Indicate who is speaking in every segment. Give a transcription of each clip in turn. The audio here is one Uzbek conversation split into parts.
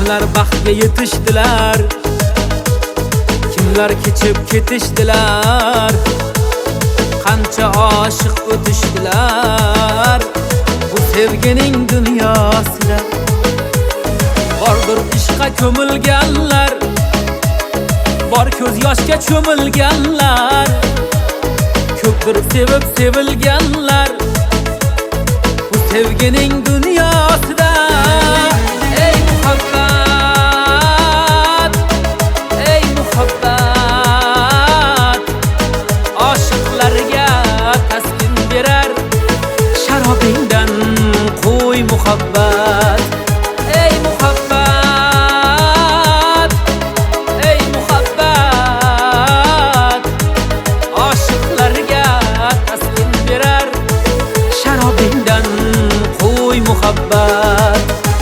Speaker 1: Kimlar baxtga yetishdilar, kimlar kechib ketishdilar, qancha oshiq o'tishdilar bu sevgining dunyosida. Bordir ishqqa ko'milganlar, bor ko'z yoshga cho'milganlar, ko'pdir sevib sevilganlar bu sevgining dunyosida. Ey muhabbat, ey muhabbat, oshiqlarga taskin berar sharobingdan qo'y muhabbat. Ey muhabbat, ey muhabbat, oshiqlarga taskin berar sharobingdan qo'y muhabbat.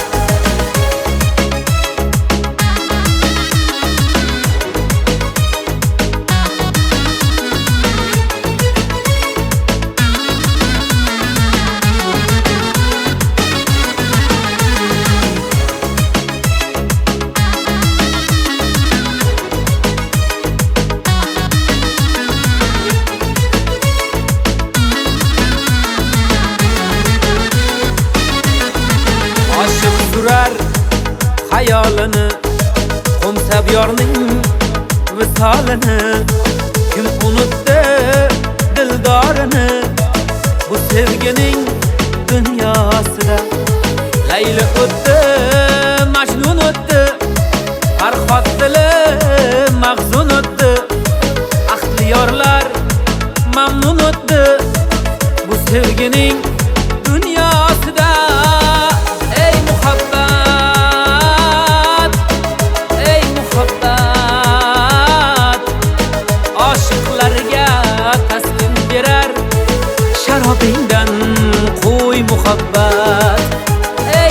Speaker 1: Aşık sürer hayalini, qo'msab yorning visolini. Kim unutdi dildorini bu sevgining dunyosida. Layli o'tdi, Majnun o'tdi, Farhod dili mahzun o'tdi, aqli yorlar mamnun o'tdi bu sevgining dunyosida. Ey muhabbat, ey muhabbat, oshiqlarga taskin berar sharobingdan qo'y muhabbat. Ey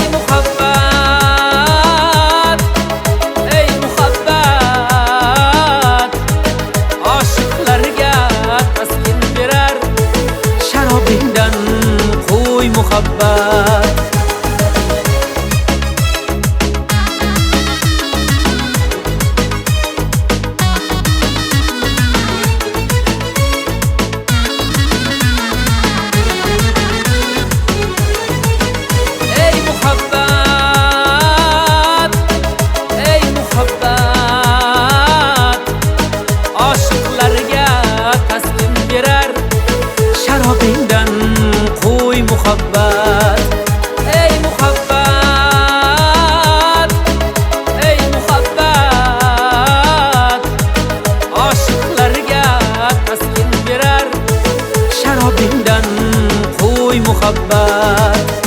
Speaker 1: muhabbat, ey muhabbat, oshiqlarga taskin berar sharobingdan qo'y muhabbat. Sharobingdan qo'y muhabbat. Ey muhabbat, ey muhabbat, oshiqlarga taskin berar sharobingdan qo'y muhabbat.